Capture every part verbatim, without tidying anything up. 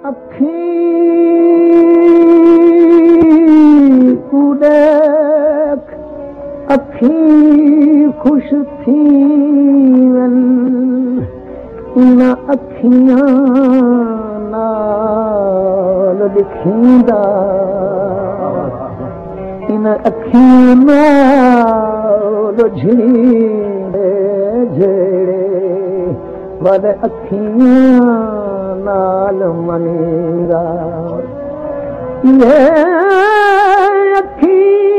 अखी उड़ेख अखी खुश थी वन इन अखियां नाल दिखींदा इन अखियां नाल झीड़े झेड़े वद अखियां नाल मनीरा ये अखी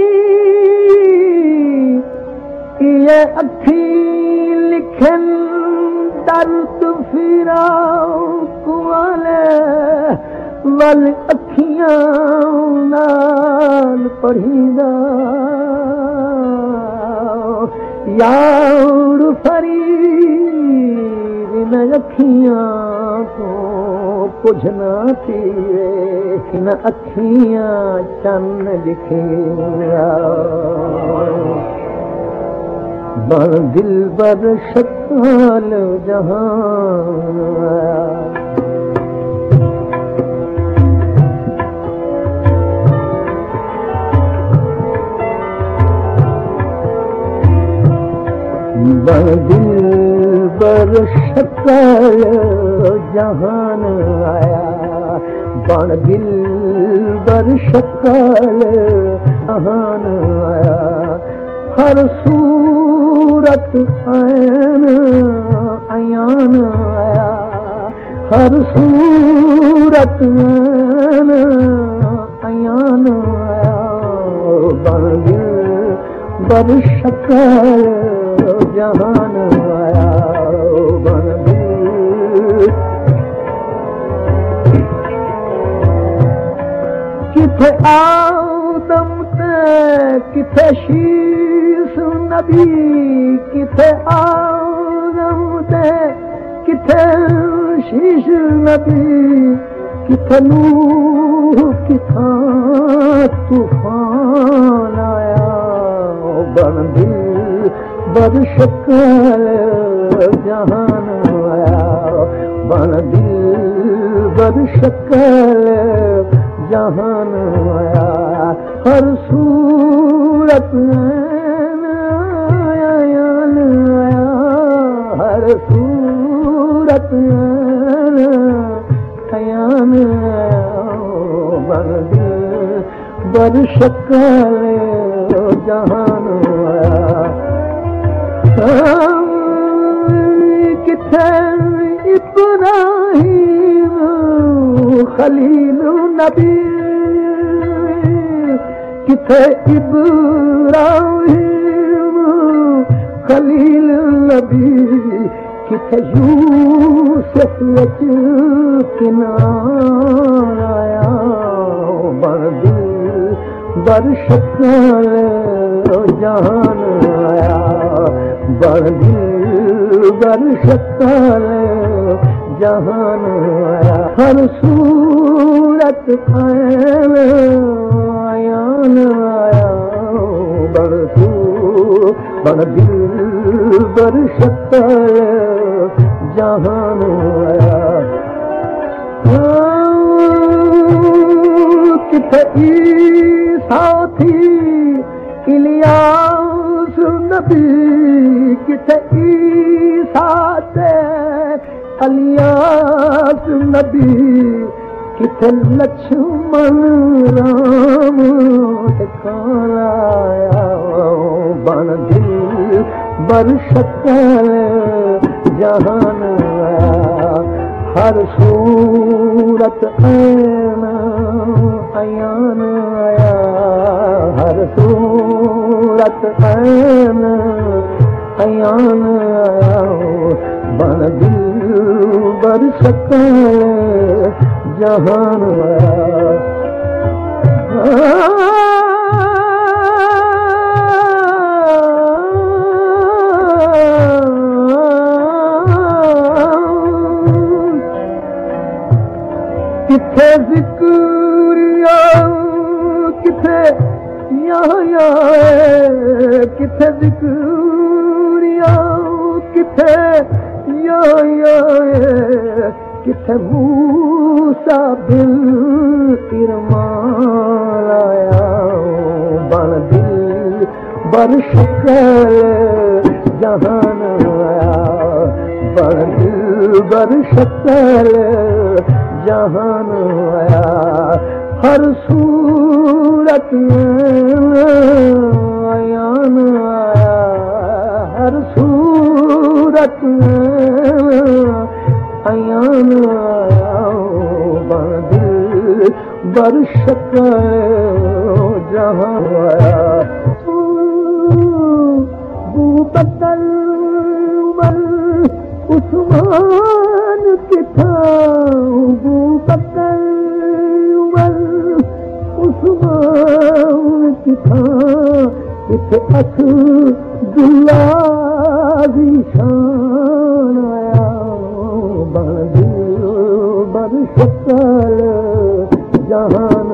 ये अखी लिखन दर्द फिराक वाले वल अखियां नाल पढ़ीदा यार फरीद इन अखियां को कुछ न थीवे इन अखियां चन्न दिखेरा बण दिल बर शकाल जहान बण दिल बर शकाल जहान आया बण दिल बर शकाल जहान आया हर सूरत ऐन अयान आया हर सूरत ऐन अयान आया बण दिल बर शकाल जहान आया बण दिल किथे आदम ते किथे शीश नबी किथे आदम ते किथे शीश नबी किथे नूह किथा तूफान आया बण दिल बर शकाल जहान आया बण दिल बर शकाल जहान आया हर सूरत अयान आया हर सूरत अयान आया बण दिल बर शकाल जहान आया किथे इब्राहीम खलील नबी किथे इब्राहीम खलील नबी किथे यूसुफ विच किनार आया बण दिल बर शकाल जहान आया बण दिल बर शकाल जहान आया हर सूरत ऐन अयान आया बण तू बण दिल बर शकाल जहान आया किथे ईसा थी इलियास नबी किथे ईसा ते इलियास नबी किथे लक्ष्मण राम दिखाया बण दिल बर शकाल जहान आया हर सूरत ऐन अयान आया हर सूरत ऐन अयान आया बण दिल बर शकाल जहान आया किथे जिक्रिया किथे या किथे जिक्रिया किथे या किथे मूसा दिल इरमान आया बन दिल बर शक्ल जहान आया बन दिल बर शक्ल जहान आया हर सूरत अयान आया हर सूरत अयान आया बन दिल बर शक्ल जहान आया बू बदल उमर उस्मान किथा बू बदल उमर उस्मान किथा किथे असदुल्ला दी शान आया बन दिल बर शक्ल जहान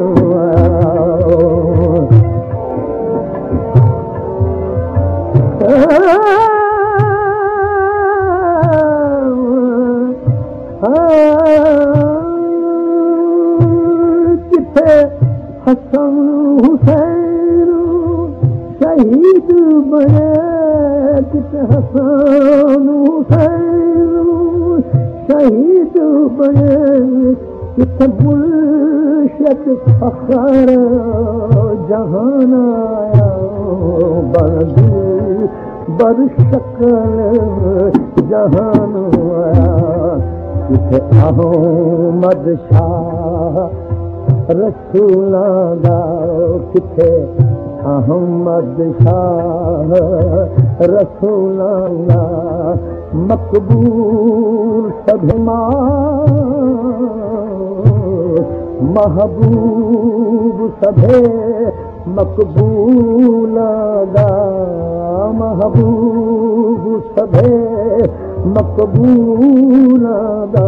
किथे हसन हुसैन शहीद बने किथे हसन हुसैन शहीद बने किथे गुलशत फखर जहान आया बन दिल बर शक्ल जहान आया किथे अहमद शाह रसूलां दा किथे अहमद शाह रसूलां दा मकबूल सभे महबूब सभे मकबूल दा महबूब सभे मकबूल दा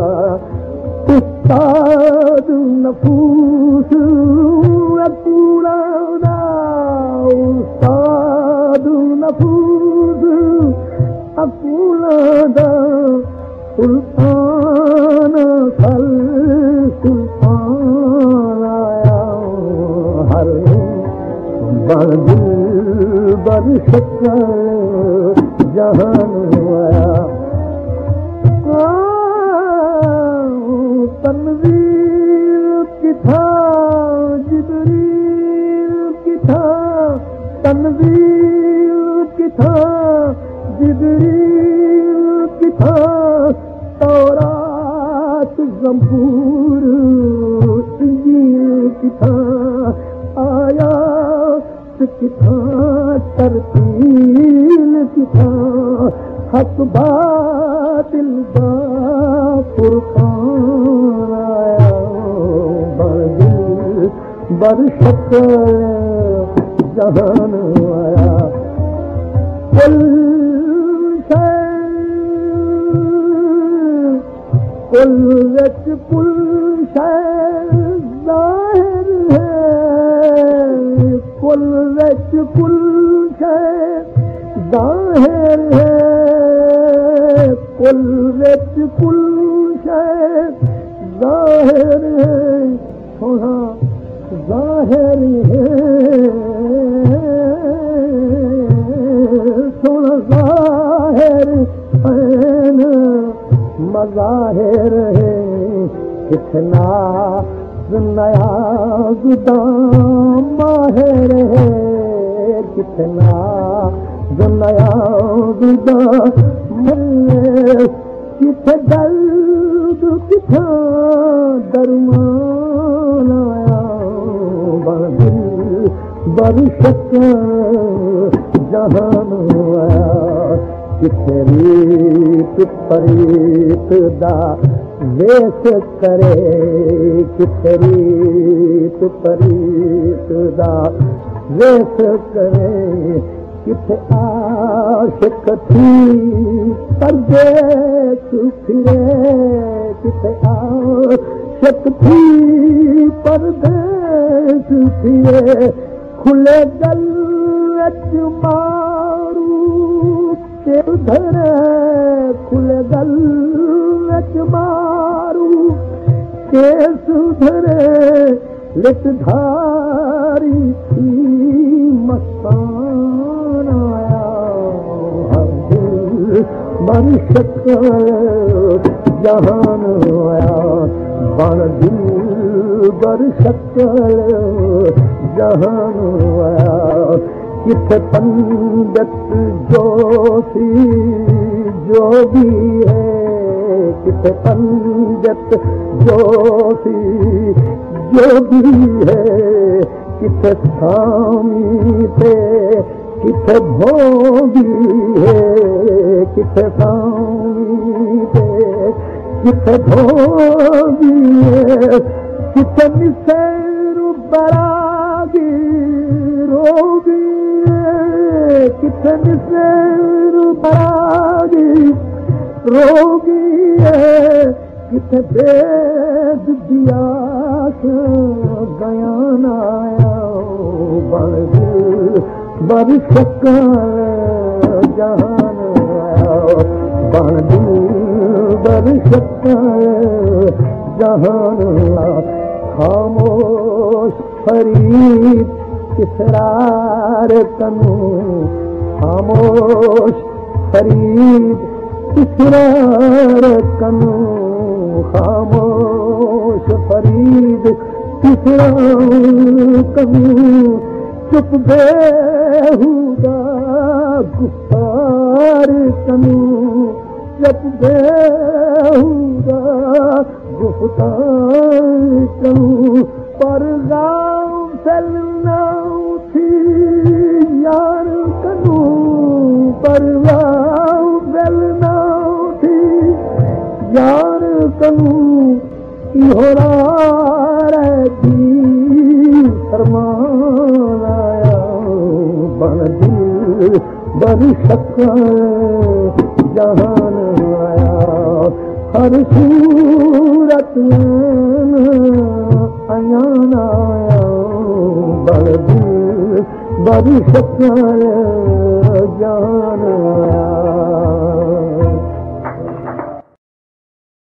उस्ताद नफूस अकूला दा उस्ताद नफूस अकूला दा सुल्तान खल सुल्तान आया हर बन दिल बर शक्ल जहान आया तनवीर किथा जिब्रील किथा तनवीर किथा जिब्रील किथा तौरात ज़बूर इंजील किथा आयात किथा तरतील किथा हक बातिल दा फुरकान आया बन दिल बर शक्ल जहान आया कुल कुल विच कुल शै ज़ाहिर है कुल विच कुल शै ज़ाहिर है कुल विच कुल शै ज़ाहिर है थोड़ा ज़ाहिर है थोड़ा ज़ाहिर है मज़ाहिर है कितना नया गुदाम माहिर है कितना नया गुदाम किथे दर्द किथा दरमान आया बन दिल बर शक्ल जहान आया किथे रीत परीत दा वेश करे किथे रीत परीत दा वेश करे किथे आशिक थी परदेस फिरे किथे आशिक थी परदेस फिरे खुले गल मारू उधर खुले गल मारू सुधरे लिट धारी थी मस्तान आया हर दिल बन शक्ल जहान आया बन दिल बर शक्ल जहान आया किथे पंडित जोशी जो भी है किथे पंडित जोशी जो भी है किथे स्वामी थे किथे भोगी है किथे स्वामी थे किथे भोगी है किथे निसेरु बरागी रोगी है किथे निसेरु बरागी रोगी है किथे वेद दिया बयान आया बर बर शक्ल जहान आया बर बर शक्ल जहान आया खामोश फरीद इसरार कनू खामोश फरीद इसरार कनू खामोश फरीद इसरार कनू चुप बेहुदा गुफ्तार कनू चुप बेहुदा गुफ्तार कनू पर गाँव चलना थी यार कनू पर गाँव चलना थी यार कनू इहोरा रहती फरमान आया बन दिल बर शक्ल जहान आया हर सूरत अयान आया बन दिल बर शक्ल जहान आया